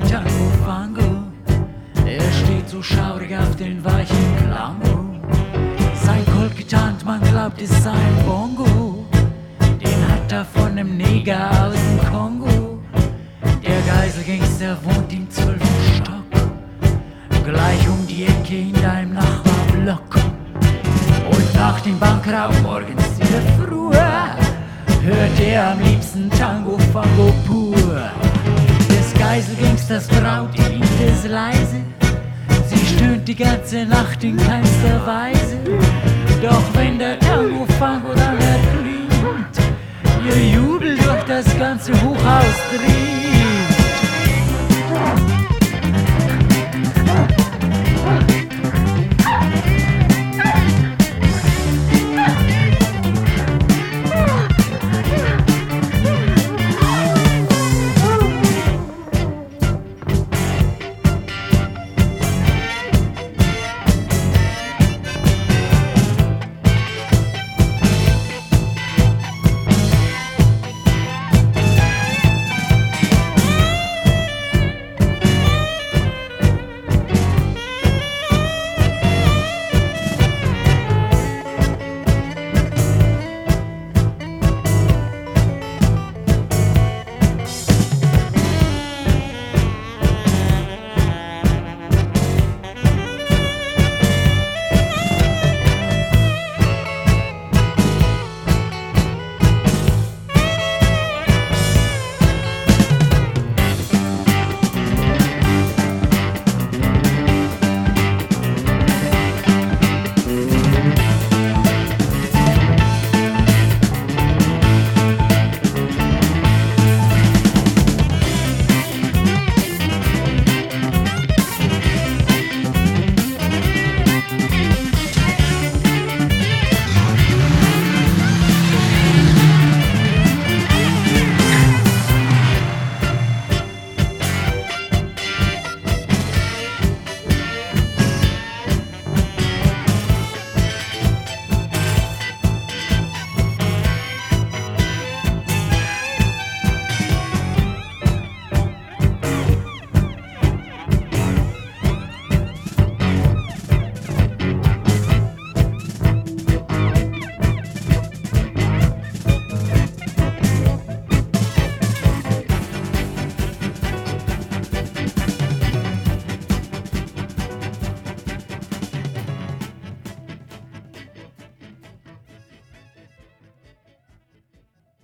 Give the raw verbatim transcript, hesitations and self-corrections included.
Tango Fango. Er steht so schaurig auf den weichen Klango. Sein Kolkitant, man glaubt, ist sein Bongo. Den hat er von nem Neger aus dem Kongo. Der Geiselgangster wohnt im zwölften Stock, gleich um die Ecke in deinem Nachbarblock. Und nach dem Bankraub morgens in der Früh hört er am liebsten Tango Fango pur. Des Geiselgangsters Braut, die liebt es leise. Sie stöhnt die ganze Nacht in keinster Weise. Doch wenn der Tango Fango dann erklingt, ihr Jubel durch das ganze Hochhaus dringt.